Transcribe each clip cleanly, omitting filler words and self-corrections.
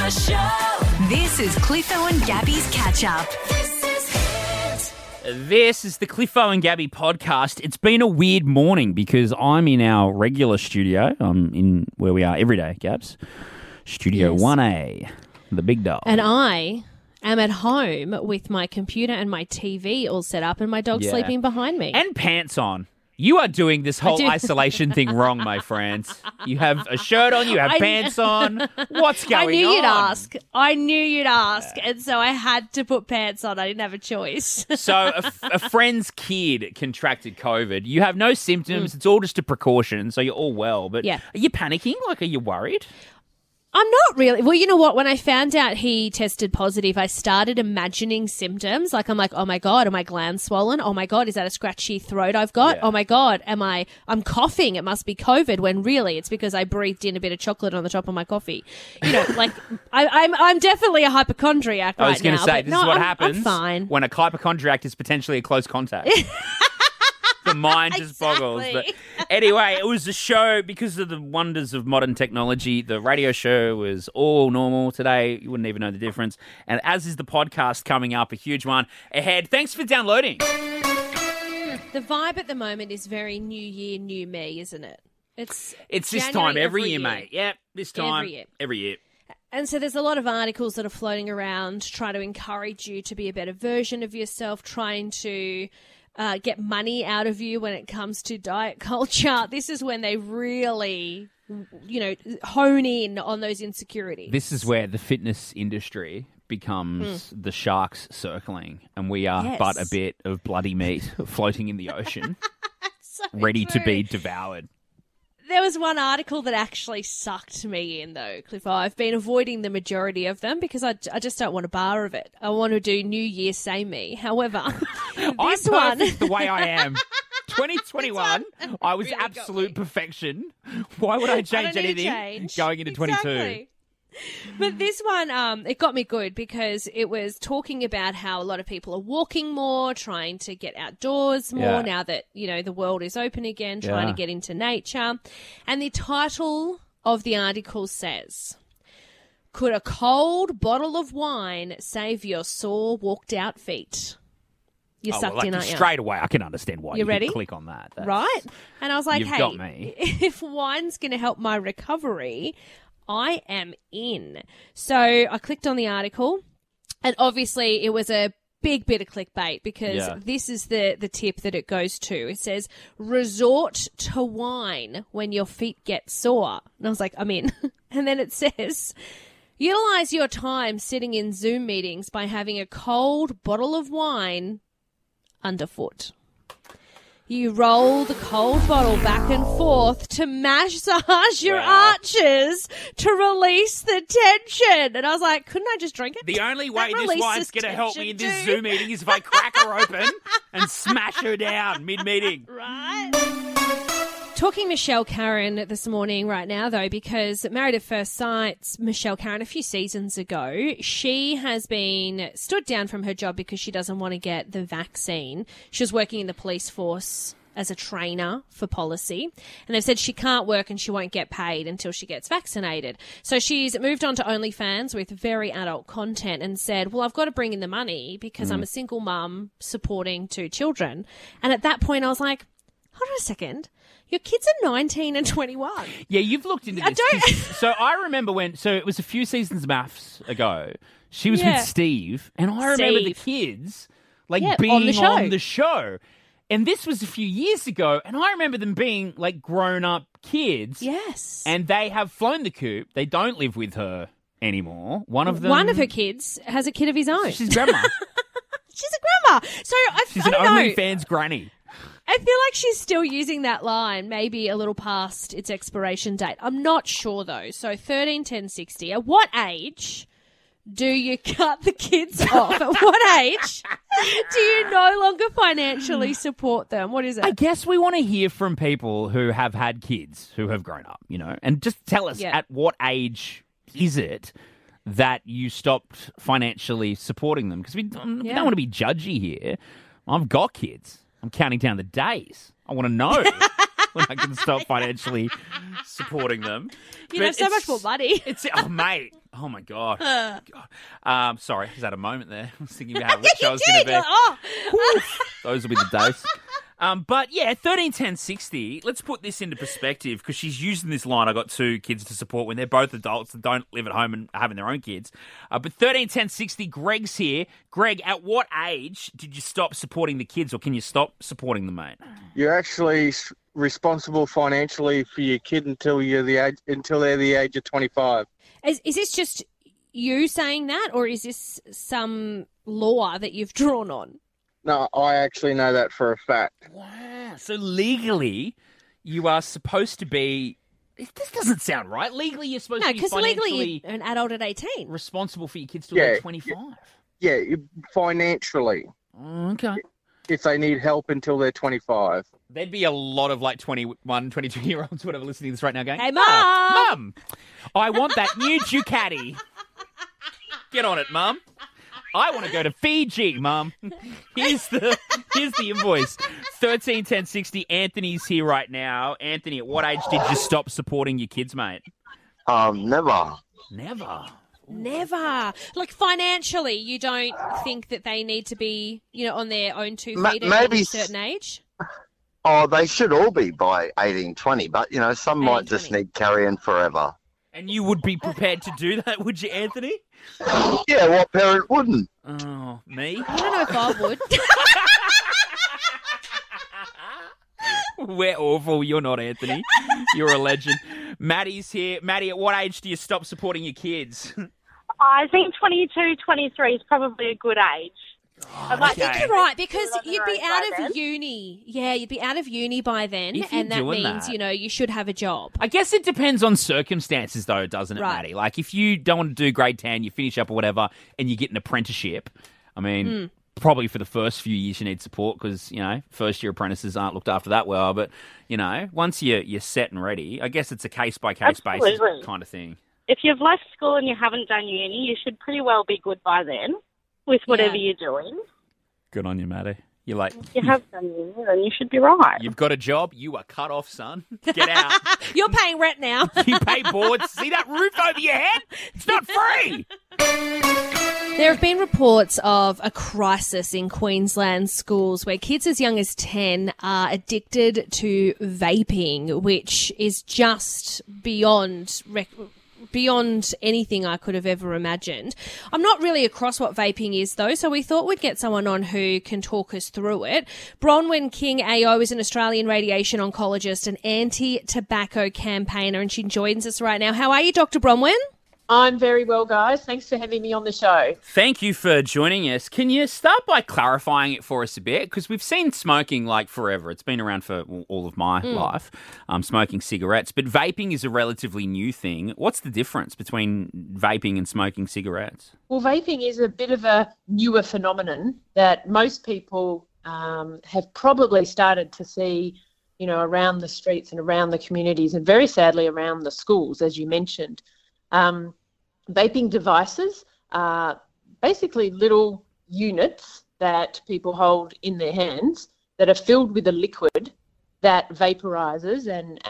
Cliffo Show. This is Cliffo and Gabby's Catch Up. This is the Cliffo and Gabby podcast. It's been a weird morning because I'm in our regular studio. I'm in where we are every day, Gabs. Studio 1A, the big dog. And I am at home with my computer and my TV all set up and my dog sleeping behind me. And pants on. You are doing this whole isolation thing wrong, my friends. You have a shirt on, you have pants on. What's going on? I knew you'd ask. And so I had to put pants on. I didn't have a choice. So a friend's kid contracted COVID. You have no symptoms. It's all just a precaution. So you're all well. But are you panicking? Like, are you worried? I'm not really. Well, you know what? When I found out he tested positive, I started imagining symptoms. Like, I'm like, oh my God, are my glands swollen? Oh my God, is that a scratchy throat I've got? Yeah. Oh my God, I'm coughing. It must be COVID, when really it's because I breathed in a bit of chocolate on the top of my coffee. You know, like, I'm definitely a hypochondriac right now. I was going to say, this is what happens I'm fine. when a hypochondriac is potentially a close contact. The mind just boggles. But anyway, it was a show because of the wonders of modern technology. The radio show was all normal today. You wouldn't even know the difference. And as is the podcast coming up, a huge one ahead. Thanks for downloading. The vibe at the moment is very new year, new me, isn't it? It's this time every year, mate. Yep, this time every year. And so there's a lot of articles that are floating around trying to encourage you to be a better version of yourself, trying to get money out of you when it comes to diet culture. This is when they really, hone in on those insecurities. This is where the fitness industry becomes the sharks circling, and we are but a bit of bloody meat floating in the ocean, ready to be devoured. There was one article that actually sucked me in, though, Cliffo. I've been avoiding the majority of them because I just don't want a bar of it. I want to do New Year, say me. However, this I'm perfect the way I am. 2021, I was really absolute perfection. Why would I change anything going into 22? But this one, it got me good because it was talking about how a lot of people are walking more, trying to get outdoors more now that, the world is open again, trying to get into nature. And the title of the article says, "Could a cold bottle of wine save your sore walked out feet?" You're sucked in, aren't you? Straight away, I can understand why you ready? Can click on that. Right? And I was like, You've got me. If wine's going to help my recovery, I am in. So I clicked on the article, and obviously it was a big bit of clickbait because this is the tip that it goes to. It says, resort to wine when your feet get sore. And I was like, I'm in. And then it says, utilize your time sitting in Zoom meetings by having a cold bottle of wine underfoot. You roll the cold bottle back and forth to massage your arches to release the tension. And I was like, couldn't I just drink it? The only way this wine's going to help me in this Zoom meeting is if I crack her open and smash her down mid-meeting. Right. Talking Michelle Karen this morning right now, though, because Married at First Sight's Michelle Karen a few seasons ago, she has been stood down from her job because she doesn't want to get the vaccine. She was working in the police force as a trainer for policy, and they've said she can't work and she won't get paid until she gets vaccinated. So she's moved on to OnlyFans with very adult content and said, well, I've got to bring in the money because I'm a single mum supporting 2 children. And at that point I was like, hold on a second. Your kids are 19 and 21. Yeah, you've looked into this. So I remember it was a few seasons maths ago. She was with Steve, and I remember the kids being on the show. And this was a few years ago, and I remember them being grown-up kids. Yes. And they have flown the coop. They don't live with her anymore. One of her kids has a kid of his own. She's grandma. She's a grandma. So she's an OnlyFans granny. I feel like she's still using that line, maybe a little past its expiration date. I'm not sure, though. So 13, 10, 60. At what age do you cut the kids off? At what age do you no longer financially support them? What is it? I guess we want to hear from people who have had kids who have grown up, and just tell us at what age is it that you stopped financially supporting them? Because we don't want to be judgy here. I've got kids. I'm counting down the days. I want to know when I can stop financially supporting them. You have so much more money. Mate. Oh, my God. Sorry, I just had a moment there. I was thinking about which I was going to be. Those will be the days. But, yeah, 131060, let's put this into perspective because she's using this line, I got 2 kids to support when they're both adults that don't live at home and having their own kids. But 131060, Greg's here. Greg, at what age did you stop supporting the kids or can you stop supporting them, mate? You're actually responsible financially for your kid until they're the age of 25. Is this just you saying that, or is this some law that you've drawn on? No, I actually know that for a fact. Wow. So legally, you are supposed to be... This doesn't sound right. Legally, you're supposed to be financially... No, because legally you're an adult at 18. ...responsible for your kids till they're 25. Yeah, financially. Okay. If they need help until they're 25. There'd be a lot of 21, 22-year-olds, whatever, listening to this right now going, hey, Mum! Mum, I want that new Ducati. Get on it, Mum. I want to go to Fiji, Mum. Here's the invoice. 131060. Anthony's here right now. Anthony, at what age did you stop supporting your kids, mate? Never. Never. Like, financially, you don't think that they need to be, on their own 2 feet at a certain age? Oh, they should all be by 18, 20, but, some might just need carrying forever. And you would be prepared to do that, would you, Anthony? Yeah, what parent wouldn't? Oh, me? I don't know if I would. We're awful. You're not, Anthony. You're a legend. Maddie's here. Maddie, at what age do you stop supporting your kids? I think 22, 23 is probably a good age. I think you're right, because you'd be out of uni. Yeah, you'd be out of uni by then, and that means, you should have a job. I guess it depends on circumstances, though, doesn't it, Maddie? Like, if you don't want to do grade 10, you finish up or whatever, and you get an apprenticeship, I mean, probably for the first few years you need support because, first-year apprentices aren't looked after that well. But, once you're set and ready, I guess it's a case-by-case basis kind of thing. If you've left school and you haven't done uni, you should pretty well be good by then. With whatever you're doing. Good on you, Maddie. You're if you have done uni, then you should be right. You've got a job. You are cut off, son. Get out. You're paying rent now. You pay boards. See that roof over your head? It's not free. There have been reports of a crisis in Queensland schools where kids as young as 10 are addicted to vaping, which is just beyond anything I could have ever imagined. I'm not really across what vaping is, though, so we thought we'd get someone on who can talk us through it. Bronwyn King AO is an Australian radiation oncologist and anti-tobacco campaigner, and she joins us right now. How are you, Dr. Bronwyn? I'm very well, guys. Thanks for having me on the show. Thank you for joining us. Can you start by clarifying it for us a bit? Because we've seen smoking forever. It's been around for all of my life, smoking cigarettes. But vaping is a relatively new thing. What's the difference between vaping and smoking cigarettes? Well, vaping is a bit of a newer phenomenon that most people have probably started to see, around the streets and around the communities and very sadly around the schools, as you mentioned. Vaping devices are basically little units that people hold in their hands that are filled with a liquid that vaporizes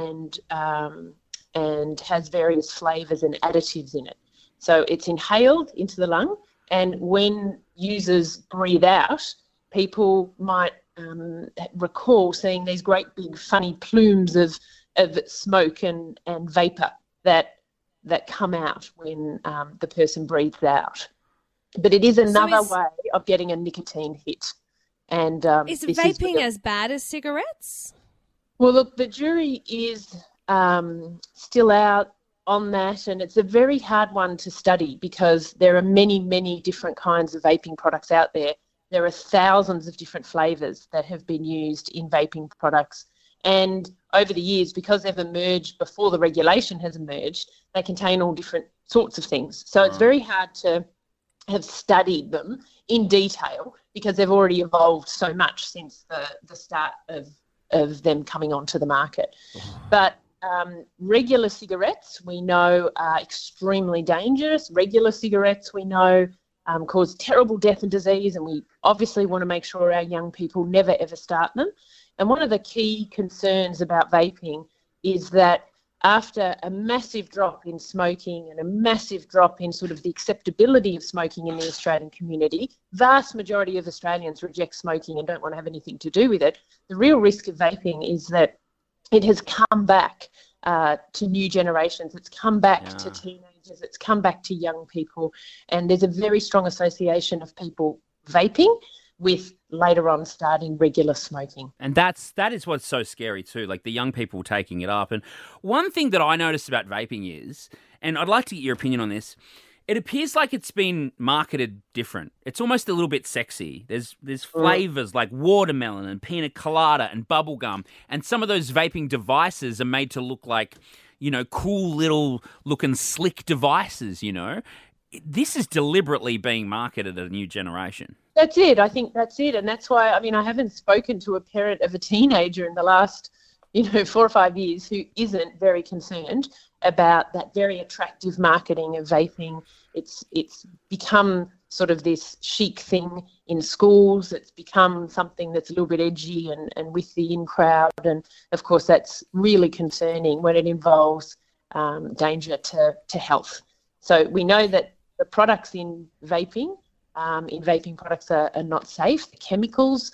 and has various flavors and additives in it. So it's inhaled into the lung, and when users breathe out, people might recall seeing these great big funny plumes of smoke and vapor that come out when the person breathes out. But it is another way of getting a nicotine hit. And is vaping as bad as cigarettes? Well, look, the jury is still out on that, and it's a very hard one to study because there are many, many different kinds of vaping products out there. There are thousands of different flavours that have been used in vaping products. And over the years, because they've emerged before the regulation has emerged, they contain all different sorts of things. So it's very hard to have studied them in detail because they've already evolved so much since the start of them coming onto the market. But regular cigarettes, we know, are extremely dangerous. Regular cigarettes, we know, cause terrible death and disease, and we obviously want to make sure our young people never, ever start them. And one of the key concerns about vaping is that after a massive drop in smoking and a massive drop in sort of the acceptability of smoking in the Australian community, vast majority of Australians reject smoking and don't want to have anything to do with it. The real risk of vaping is that it has come back to new generations. It's come back to teenagers. It's come back to young people. And there's a very strong association of people vaping with later on starting regular smoking. And that is what's so scary too, like the young people taking it up. And one thing that I noticed about vaping is, and I'd like to get your opinion on this, it appears like it's been marketed different. It's almost a little bit sexy. There's flavours like watermelon and pina colada and bubblegum. And some of those vaping devices are made to look like, you know, cool little looking slick devices, you know. This is deliberately being marketed at a new generation. That's it. I think that's it. And that's why, I mean, I haven't spoken to a parent of a teenager in the last, 4 or 5 years who isn't very concerned about that very attractive marketing of vaping. It's become sort of this chic thing in schools. It's become something that's a little bit edgy and with the in crowd. And of course, that's really concerning when it involves danger to health. So we know that the products in vaping products are not safe. The chemicals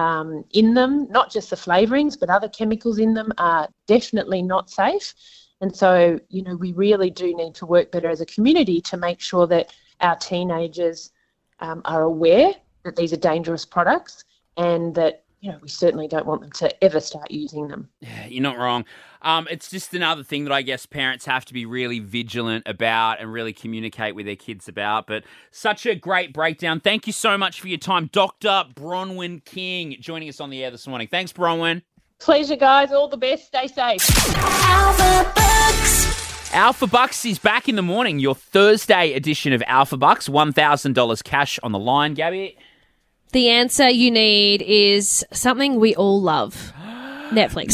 in them, not just the flavourings, but other chemicals in them are definitely not safe. And so, we really do need to work better as a community to make sure that our teenagers are aware that these are dangerous products and that, we certainly don't want them to ever start using them. Yeah, you're not wrong. It's just another thing that I guess parents have to be really vigilant about and really communicate with their kids about. But such a great breakdown. Thank you so much for your time. Dr. Bronwyn King joining us on the air this morning. Thanks, Bronwyn. Pleasure, guys. All the best. Stay safe. Alpha Bucks. Alpha Bucks is back in the morning. Your Thursday edition of Alpha Bucks. $1,000 cash on the line, Gabby. The answer you need is something we all love. Netflix.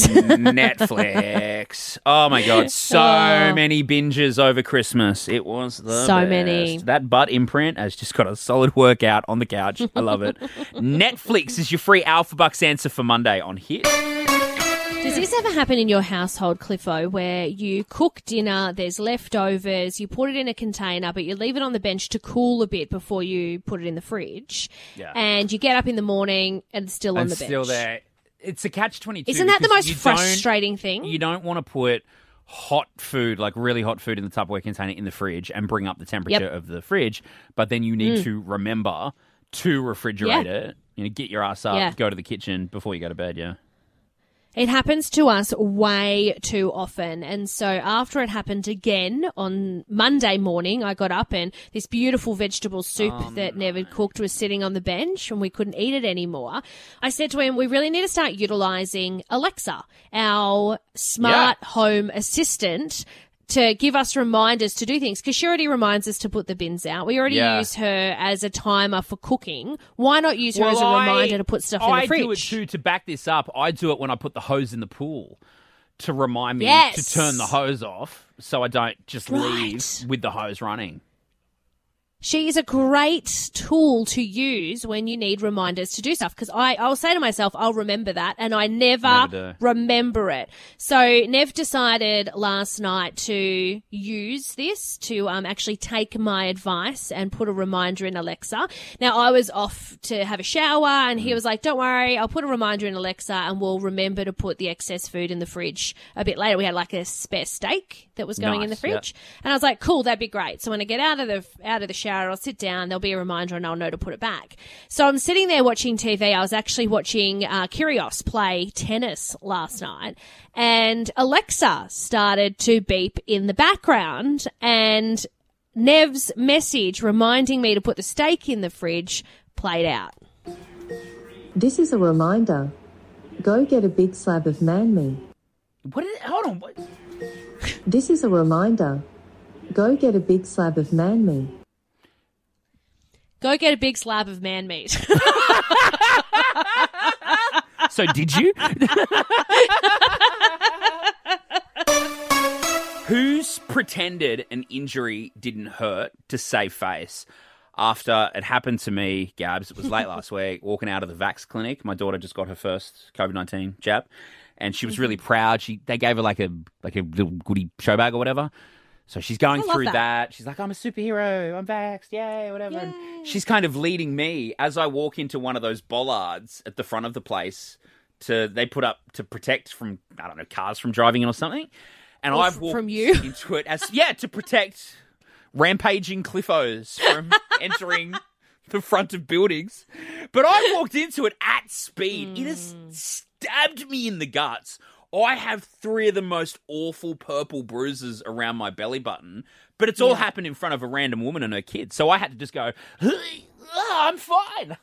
Netflix. Oh, my God. So many binges over Christmas. It was the so best. many. That butt imprint has just got a solid workout on the couch. I love it. Netflix is your free Alpha Bucks answer for Monday on Hit. Does this ever happen in your household, Cliffo, where you cook dinner, there's leftovers, you put it in a container, but you leave it on the bench to cool a bit before you put it in the fridge, and you get up in the morning and it's still on the bench? Still there. It's a catch-22. Isn't that the most frustrating thing? You don't want to put hot food, like really hot food in the Tupperware container in the fridge and bring up the temperature of the fridge, but then you need to remember to refrigerate it. Get your ass up, go to the kitchen before you go to bed, It happens to us way too often. And so after it happened again on Monday morning, I got up and this beautiful vegetable soup that Nev had cooked was sitting on the bench and we couldn't eat it anymore. I said to him, we really need to start utilising Alexa, our smart home assistant, to give us reminders to do things, because she already reminds us to put the bins out. We already use her as a timer for cooking. Why not use her as a reminder to put stuff in the fridge? I do it too. To back this up, I do it when I put the hose in the pool to remind me to turn the hose off so I don't just leave with the hose running. She is a great tool to use when you need reminders to do stuff, because I'll say to myself, I'll remember that, and I never remember it. So Nev decided last night to use this to actually take my advice and put a reminder in Alexa. Now, I was off to have a shower and he was like, don't worry, I'll put a reminder in Alexa and we'll remember to put the excess food in the fridge a bit later. We had like a spare steak that was going in the fridge. And I was like, cool, that'd be great. So when I get out of the shower, I'll sit down, there'll be a reminder and I'll know to put it back. So I'm sitting there watching TV. I was actually watching Kyrgios play tennis last night, and Alexa started to beep in the background, and Nev's message reminding me to put the steak in the fridge played out. This is a reminder. Go get a big slab of man meat. Hold on. What? This is a reminder. Go get a big slab of man meat. Go get a big slab of man meat. So did you? Who's pretended an injury didn't hurt to save face? After it happened to me, Gabs, it was late last week, walking out of the Vax clinic. My daughter just got her first COVID-19 jab. and she was really proud. They gave her like a little goodie show bag or whatever. So she's going through that. She's like, I'm a superhero. I'm vaxxed. Yay, whatever. Yay. And she's kind of leading me as I walk into one of those bollards at the front of the place they put up to protect from, I don't know, cars from driving in or something. And I've walked from you? into it to protect rampaging Cliffos from entering the front of buildings. But I walked into it at speed. It has stabbed me in the guts. I have 3 of the most awful purple bruises around my belly button, but it's all happened in front of a random woman and her kids. So I had to just go, I'm fine.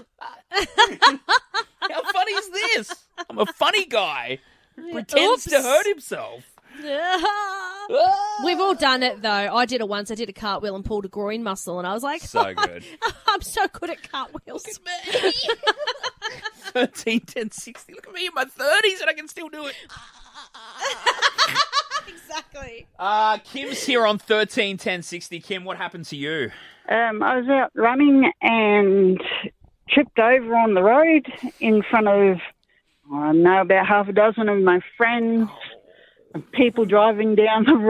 How funny is this? I'm a funny guy who pretends to hurt himself. We've all done it, though. I did it once. I did a cartwheel and pulled a groin muscle, and I was like, so good. I'm so good at cartwheels. Look at me. 13, 10, 60. Look at me in my 30s and I can still do it. Exactly. Kim's here on 13, 10, 60. Kim, what happened to you? I was out running and tripped over on the road in front of, I don't know, about half a dozen of my friends, people driving down the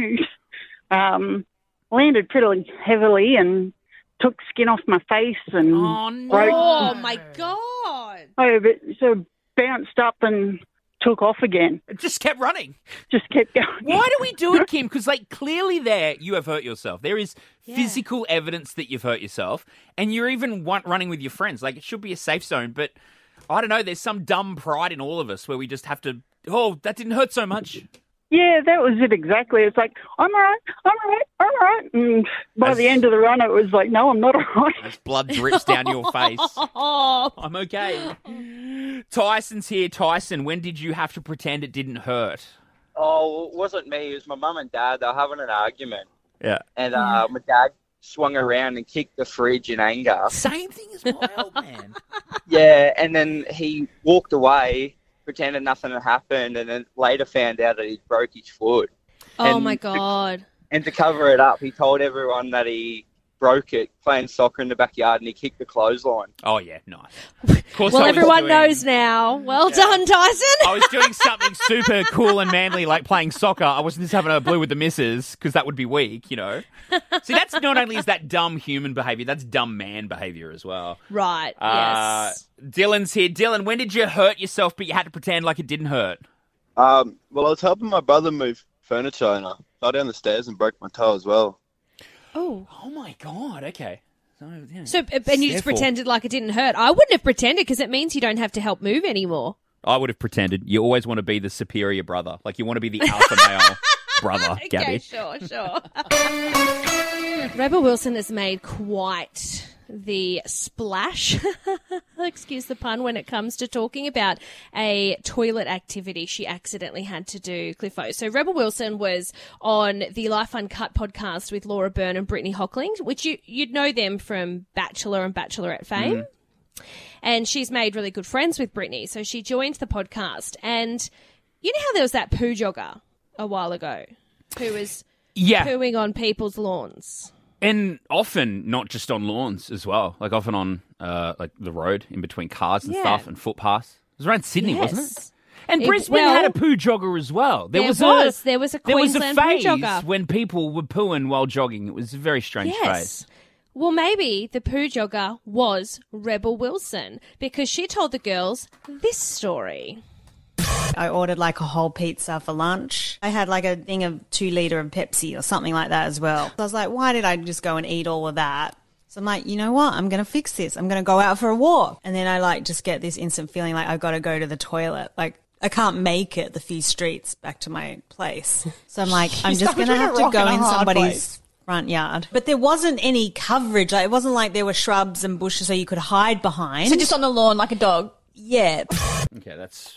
road. Landed pretty heavily and took skin off my face and broke. Oh, my God. Oh, but so bounced up and took off again. It just kept running. Just kept going. Why do we do it, Kim? Because, clearly there you have hurt yourself. There is physical evidence that you've hurt yourself, and you're even running with your friends. It should be a safe zone, but I don't know. There's some dumb pride in all of us where we just have to, that didn't hurt so much. Yeah, that was it exactly. It's like, I'm all right. And by the end of the run, it was like, no, I'm not all right. As blood drips down your face. I'm okay. Tyson's here. Tyson, when did you have to pretend it didn't hurt? Oh, it wasn't me. It was my mum and dad. They were having an argument. Yeah. And my dad swung around and kicked the fridge in anger. Same thing as my old man. Yeah, and then he walked away, pretended nothing had happened, and then later found out that he broke his foot. Oh, my God. And to cover it up, he told everyone that he broke it playing soccer in the backyard and he kicked the clothesline. Oh, yeah, nice. Of course, well, everyone knows now. Well done, Tyson. I was doing something super cool and manly like playing soccer. I wasn't just having a blue with the missus because that would be weak, See, that's not only is that dumb human behaviour, that's dumb man behaviour as well. Right, yes. Dylan's here. Dylan, when did you hurt yourself but you had to pretend like it didn't hurt? Well, I was helping my brother move furniture and I fell down the stairs and broke my toe as well. Oh my God, okay. So, and you just pretended like it didn't hurt. I wouldn't have pretended because it means you don't have to help move anymore. I would have pretended. You always want to be the superior brother. You want to be the alpha male brother, Gabby. Okay, sure. Rebel Wilson has made quite the splash, excuse the pun, when it comes to talking about a toilet activity she accidentally had to do, Cliffo. So Rebel Wilson was on the Life Uncut podcast with Laura Byrne and Brittany Hockling, which you'd know them from Bachelor and Bachelorette fame. And she's made really good friends with Brittany. So she joined the podcast. And you know how there was that poo jogger a while ago who was pooing on people's lawns? And often not just on lawns as well, often on the road in between cars and stuff and footpaths. It was around Sydney, wasn't it? And Brisbane had a poo jogger as well. There was a Queensland phase poo jogger when people were pooing while jogging. It was a very strange phase. Well, maybe the poo jogger was Rebel Wilson because she told the girls this story. I ordered a whole pizza for lunch. I had a thing of 2 litre of Pepsi or something like that as well. So I was like, why did I just go and eat all of that? So I'm like, you know what? I'm going to fix this. I'm going to go out for a walk. And then I just get this instant feeling I've got to go to the toilet. I can't make it the few streets back to my place. So I'm like, I'm just going to have to go in somebody's front yard. But there wasn't any coverage. It wasn't like there were shrubs and bushes so you could hide behind. So just on the lawn like a dog? Yeah. Okay, that's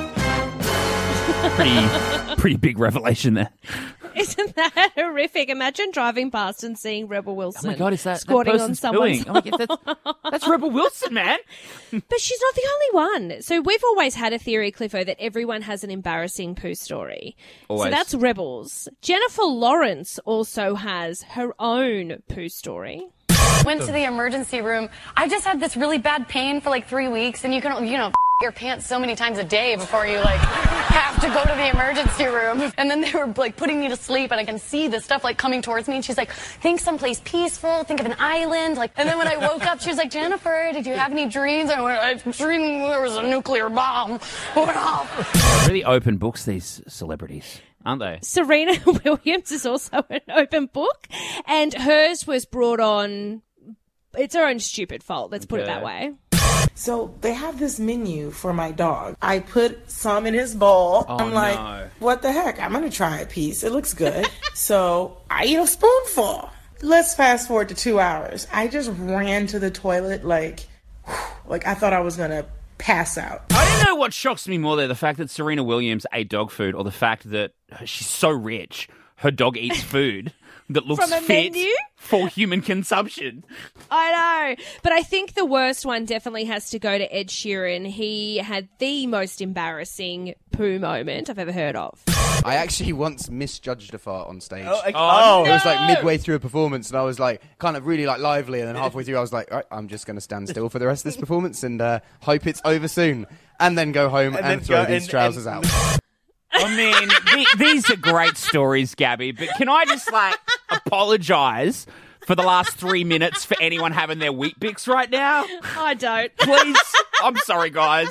pretty big revelation there. Isn't that horrific? Imagine driving past and seeing Rebel Wilson. Oh my God, is that squatting on someone's that's Rebel Wilson, man. But she's not the only one. So we've always had a theory, Cliffo, that everyone has an embarrassing poo story. Always. So that's Rebel's. Jennifer Lawrence also has her own poo story. Went to the emergency room. I just had this really bad pain for 3 weeks, and you can, your pants so many times a day before you like have to go to the emergency room. And then they were like putting me to sleep, and I can see the stuff like coming towards me. And she's like, think someplace peaceful, think of an island. Like, and then when I woke up, she was like, Jennifer, did you have any dreams? I went, I dreamed there was a nuclear bomb went off. Really open books, these celebrities, aren't they? Serena Williams is also an open book, and hers was brought on. It's her own stupid fault. Let's put it that way. So they have this menu for my dog. I put some in his bowl. I'm like, what the heck? I'm going to try a piece. It looks good. So I eat a spoonful. Let's fast forward to 2 hours. I just ran to the toilet like I thought I was going to pass out. I don't know what shocks me more there, the fact that Serena Williams ate dog food or the fact that she's so rich, her dog eats food that looks From a fit menu? for human consumption. I know. But I think the worst one definitely has to go to Ed Sheeran. He had the most embarrassing poo moment I've ever heard of. I actually once misjudged a fart on stage. Oh, It was like midway through a performance, and I was like kind of really like lively, and then halfway through I was like, all right, I'm just going to stand still for the rest of this performance and hope it's over soon, and then go home and throw these trousers out. I mean, these are great stories, Gabby, but can I just, apologise for the last 3 minutes for anyone having their Wheat Bix right now? I don't. Please. I'm sorry, guys.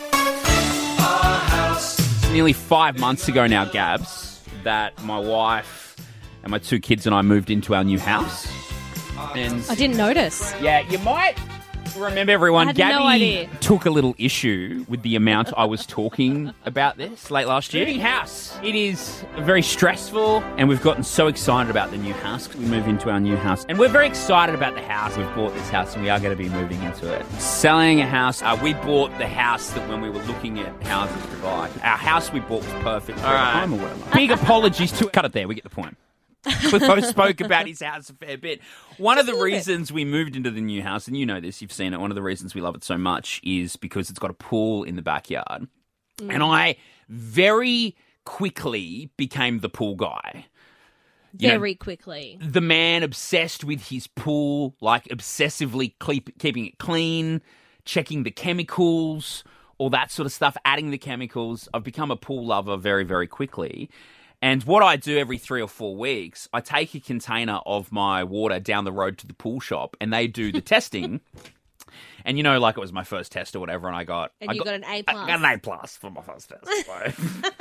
Nearly 5 months ago now, Gabs, that my wife and my 2 kids and I moved into our new house. And I didn't notice. yeah, you might remember, everyone, I had Gabby no idea. took a little issue with the amount I was talking about this late last year. Moving house. It is very stressful, and we've gotten so excited about the new house because we move into our new house. And we're very excited about the house. We've bought this house, and we are going to be moving into it. Selling a house. We bought the house that when we were looking at houses to buy. Our house we bought was perfect for the home or whatever. Big apologies to... Cut it there. We get the point. Cliffo spoke about his house a fair bit. One of the reasons we moved into the new house, and you know this, you've seen it, one of the reasons we love it so much is because it's got a pool in the backyard. And I very quickly became the pool guy. Very quickly. The man obsessed with his pool, obsessively keeping it clean, checking the chemicals, all that sort of stuff, adding the chemicals. I've become a pool lover very, very quickly. And what I do every 3 or 4 weeks, I take a container of my water down the road to the pool shop, and they do the testing. And, it was my first test or whatever, and I got an A+. I got an A+ for my first test. So.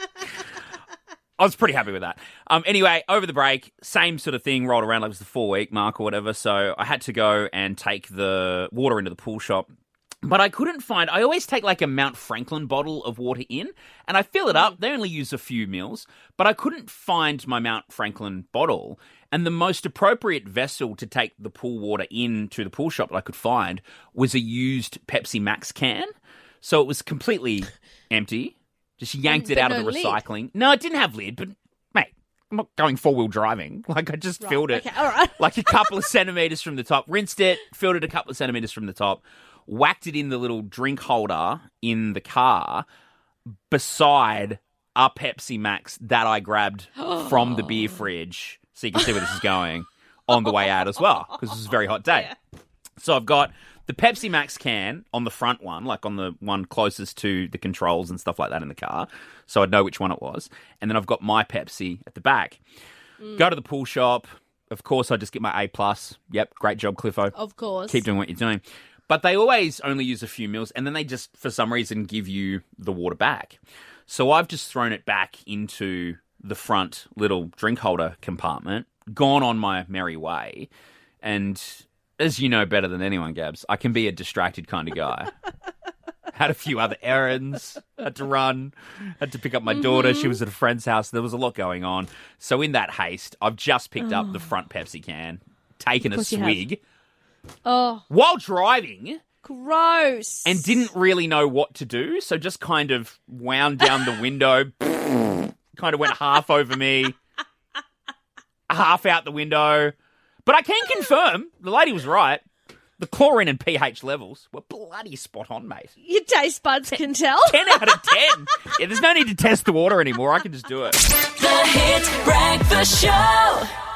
I was pretty happy with that. Anyway, over the break, same sort of thing rolled around, it was the 4-week mark or whatever, so I had to go and take the water into the pool shop. But I couldn't find... I always take a Mount Franklin bottle of water in, and I fill it up. They only use a few mils, but I couldn't find my Mount Franklin bottle. And the most appropriate vessel to take the pool water into the pool shop that I could find was a used Pepsi Max can. So it was completely empty. Just yanked it out of the recycling. No, it didn't have lid, but... mate, I'm not going 4-wheel driving. I just filled it. Okay, all right. A couple of centimetres from the top. Rinsed it, filled it a couple of centimetres from the top. Whacked it in the little drink holder in the car beside a Pepsi Max that I grabbed from the beer fridge. So you can see where this is going on the way out as well, because it was a very hot day. Yeah. So I've got the Pepsi Max can on the front one, on the one closest to the controls and stuff like that in the car, so I'd know which one it was. And then I've got my Pepsi at the back. Go to the pool shop. Of course, I just get my A+. Yep, great job, Cliffo. Of course. Keep doing what you're doing. But they always only use a few mils, and then they just, for some reason, give you the water back. So I've just thrown it back into the front little drink holder compartment, gone on my merry way, and as you know better than anyone, Gabs, I can be a distracted kind of guy. Had a few other errands, had to run, had to pick up my daughter. She was at a friend's house. There was a lot going on. So in that haste, I've just picked up the front Pepsi can, taken a swig. While driving. Gross. And didn't really know what to do, so just kind of wound down the window, kind of went half over me, half out the window. But I can confirm, the lady was right. The chlorine and pH levels were bloody spot on, mate. Your taste buds can tell. 10 out of 10. Yeah, there's no need to test the water anymore. I can just do it. The Hit Breakfast Show.